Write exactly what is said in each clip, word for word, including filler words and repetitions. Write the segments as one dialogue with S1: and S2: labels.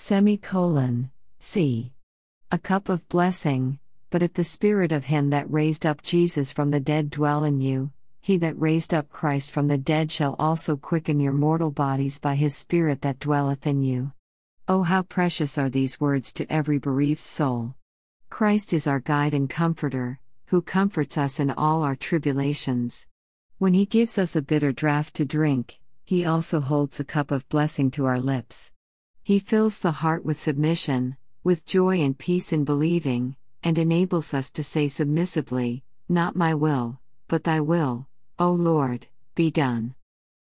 S1: Semicolon. C. A cup of blessing. But if the Spirit of him that raised up Jesus from the dead dwell in you, he that raised up Christ from the dead shall also quicken your mortal bodies by his Spirit that dwelleth in you. Oh, how precious are these words to every bereaved soul! Christ is our guide and comforter, who comforts us in all our tribulations. When he gives us a bitter draught to drink, he also holds a cup of blessing to our lips. He fills the heart with submission, with joy and peace in believing, and enables us to say submissively, "Not my will, but thy will, O Lord, be done."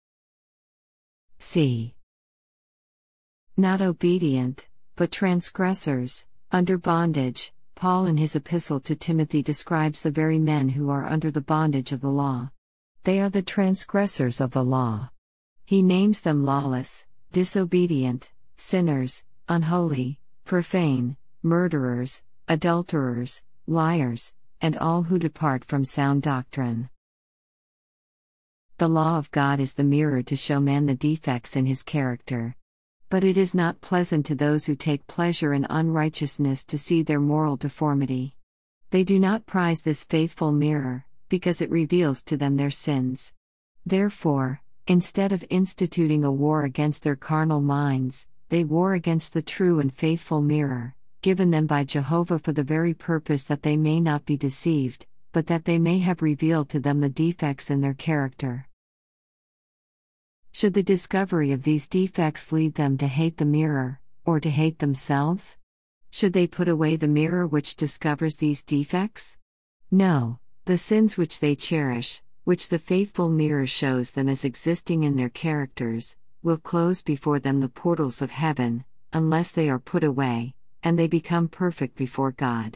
S1: C. Not obedient, but transgressors, under bondage. Paul in his epistle to Timothy describes the very men who are under the bondage of the law. They are the transgressors of the law. He names them lawless, disobedient, sinners, unholy, profane, murderers, adulterers, liars, and all who depart from sound doctrine. The law of God is the mirror to show man the defects in his character. But it is not pleasant to those who take pleasure in unrighteousness to see their moral deformity. They do not prize this faithful mirror, because it reveals to them their sins. Therefore, instead of instituting a war against their carnal minds, they war against the true and faithful mirror, given them by Jehovah for the very purpose that they may not be deceived, but that they may have revealed to them the defects in their character. Should the discovery of these defects lead them to hate the mirror, or to hate themselves? Should they put away the mirror which discovers these defects? No, the sins which they cherish, which the faithful mirror shows them as existing in their characters, will close before them the portals of heaven, unless they are put away, and they become perfect before God.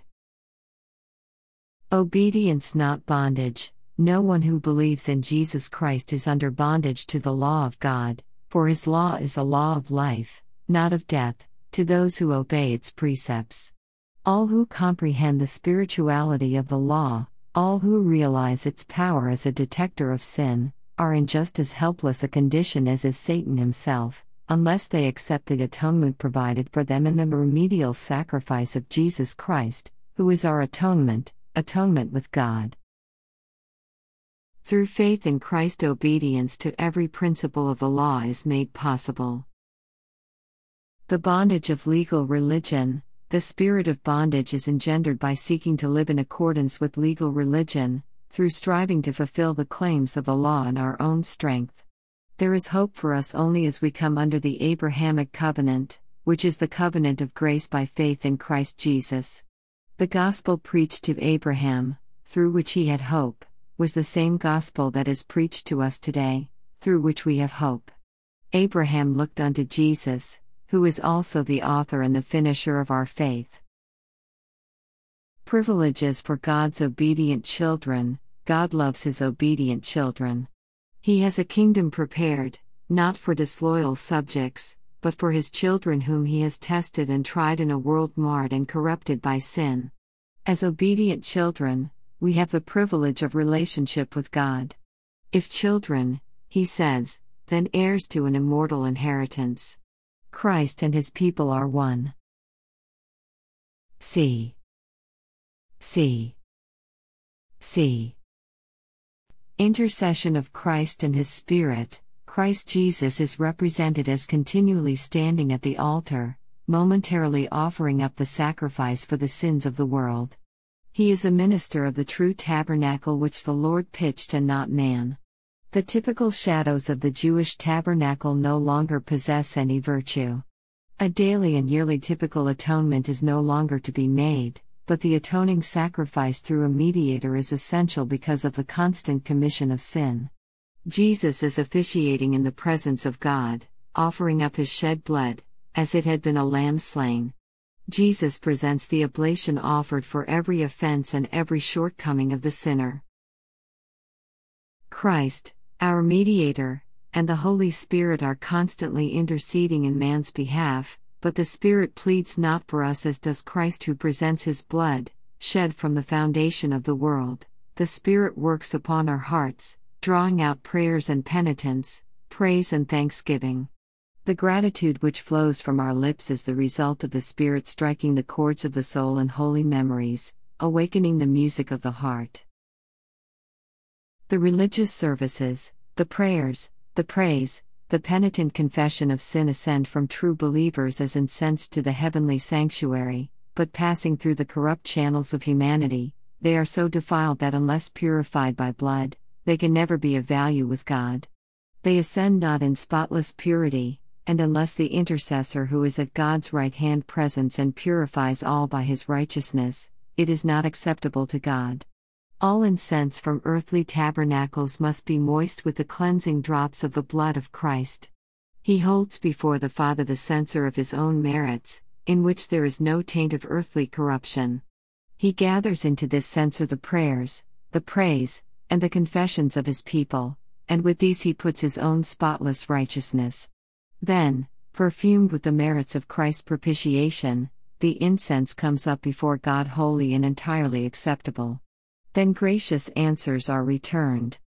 S1: Obedience, not bondage. No one who believes in Jesus Christ is under bondage to the law of God, for his law is a law of life, not of death, to those who obey its precepts. All who comprehend the spirituality of the law, all who realize its power as a detector of sin, are in just as helpless a condition as is Satan himself, unless they accept the atonement provided for them in the remedial sacrifice of Jesus Christ, who is our atonement, atonement with God. Through faith in Christ, obedience to every principle of the law is made possible. The bondage of legal religion. The spirit of bondage is engendered by seeking to live in accordance with legal religion, through striving to fulfill the claims of the law in our own strength. There is hope for us only as we come under the Abrahamic covenant, which is the covenant of grace by faith in Christ Jesus. The gospel preached to Abraham, through which he had hope, was the same gospel that is preached to us today, through which we have hope. Abraham looked unto Jesus, who is also the author and the finisher of our faith. Privileges for God's obedient children. God loves his obedient children. He has a kingdom prepared, not for disloyal subjects, but for his children whom he has tested and tried in a world marred and corrupted by sin. As obedient children, we have the privilege of relationship with God. If children, he says, then heirs to an immortal inheritance. Christ and his people are one. C. C. C. Intercession of Christ and his Spirit. Christ Jesus is represented as continually standing at the altar, momentarily offering up the sacrifice for the sins of the world. He is a minister of the true tabernacle which the Lord pitched and not man. The typical shadows of the Jewish tabernacle no longer possess any virtue. A daily and yearly typical atonement is no longer to be made, but the atoning sacrifice through a mediator is essential because of the constant commission of sin. Jesus is officiating in the presence of God, offering up his shed blood, as it had been a lamb slain. Jesus presents the oblation offered for every offense and every shortcoming of the sinner. Christ, our mediator, and the Holy Spirit are constantly interceding in man's behalf, but the Spirit pleads not for us as does Christ, who presents his blood, shed from the foundation of the world. The Spirit works upon our hearts, drawing out prayers and penitence, praise and thanksgiving. The gratitude which flows from our lips is the result of the Spirit striking the chords of the soul and holy memories, awakening the music of the heart. The religious services, the prayers, the praise, the penitent confession of sin ascend from true believers as incense to the heavenly sanctuary, but passing through the corrupt channels of humanity, they are so defiled that unless purified by blood, they can never be of value with God. They ascend not in spotless purity, and unless the intercessor who is at God's right hand presents and purifies all by his righteousness, it is not acceptable to God. All incense from earthly tabernacles must be moist with the cleansing drops of the blood of Christ. He holds before the Father the censer of his own merits, in which there is no taint of earthly corruption. He gathers into this censer the prayers, the praise, and the confessions of his people, and with these he puts his own spotless righteousness. Then, perfumed with the merits of Christ's propitiation, the incense comes up before God holy and entirely acceptable. Then gracious answers are returned.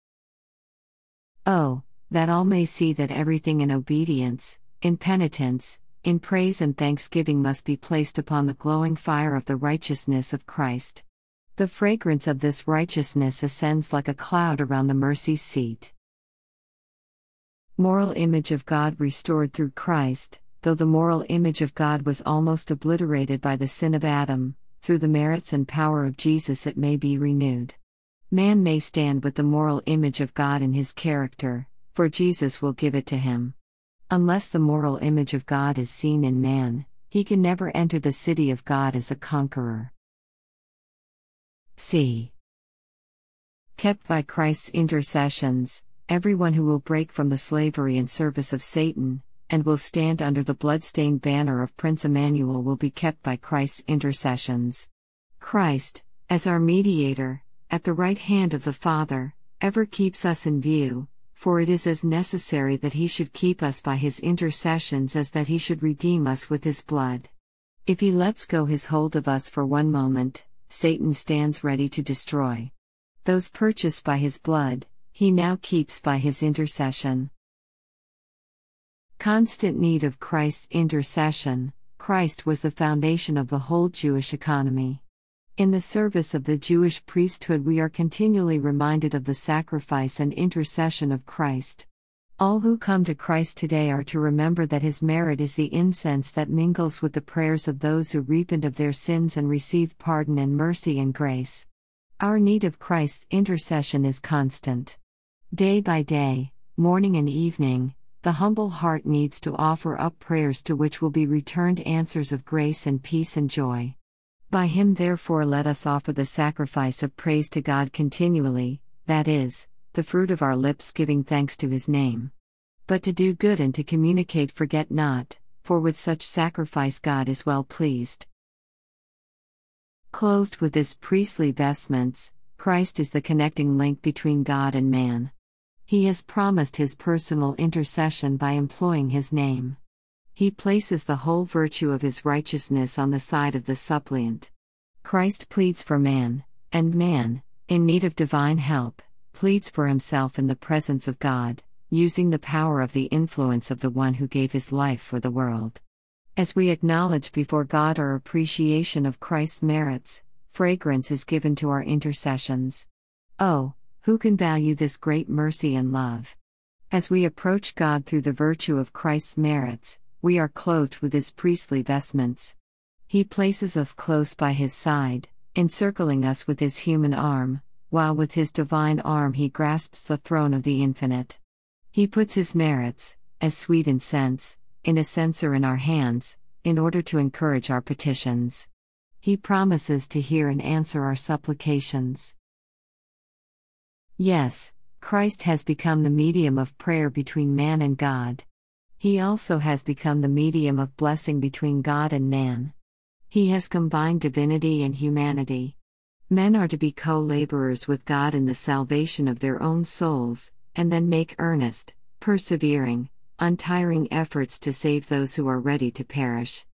S1: Oh, that all may see that everything in obedience, in penitence, in praise and thanksgiving must be placed upon the glowing fire of the righteousness of Christ. The fragrance of this righteousness ascends like a cloud around the mercy seat. Moral image of God restored through Christ. Though the moral image of God was almost obliterated by the sin of Adam, through the merits and power of Jesus it may be renewed. Man may stand with the moral image of God in his character, for Jesus will give it to him. Unless the moral image of God is seen in man, he can never enter the city of God as a conqueror. C. Kept by Christ's intercessions, everyone who will break from the slavery and service of Satan, and will stand under the blood-stained banner of Prince Emmanuel will be kept by Christ's intercessions. Christ, as our mediator, at the right hand of the Father, ever keeps us in view, for it is as necessary that he should keep us by his intercessions as that he should redeem us with his blood. If he lets go his hold of us for one moment, Satan stands ready to destroy. Those purchased by his blood, he now keeps by his intercession. Constant need of Christ's intercession. Christ was the foundation of the whole Jewish economy. In the service of the Jewish priesthood we are continually reminded of the sacrifice and intercession of Christ. All who come to Christ today are to remember that his merit is the incense that mingles with the prayers of those who repent of their sins and receive pardon and mercy and grace. Our need of Christ's intercession is constant. Day by day, morning and evening, the humble heart needs to offer up prayers to which will be returned answers of grace and peace and joy. By him therefore let us offer the sacrifice of praise to God continually, that is, the fruit of our lips giving thanks to his name. But to do good and to communicate forget not, for with such sacrifice God is well pleased. Clothed with his priestly vestments, Christ is the connecting link between God and man. He has promised his personal intercession by employing his name. He places the whole virtue of his righteousness on the side of the suppliant. Christ pleads for man, and man, in need of divine help, pleads for himself in the presence of God, using the power of the influence of the one who gave his life for the world. As we acknowledge before God our appreciation of Christ's merits, fragrance is given to our intercessions. Oh, who can value this great mercy and love? As we approach God through the virtue of Christ's merits, we are clothed with his priestly vestments. He places us close by his side, encircling us with his human arm, while with his divine arm he grasps the throne of the infinite. He puts his merits, as sweet incense, in a censer in our hands, in order to encourage our petitions. He promises to hear and answer our supplications. Yes, Christ has become the medium of prayer between man and God. He also has become the medium of blessing between God and man. He has combined divinity and humanity. Men are to be co-laborers with God in the salvation of their own souls, and then make earnest, persevering, untiring efforts to save those who are ready to perish.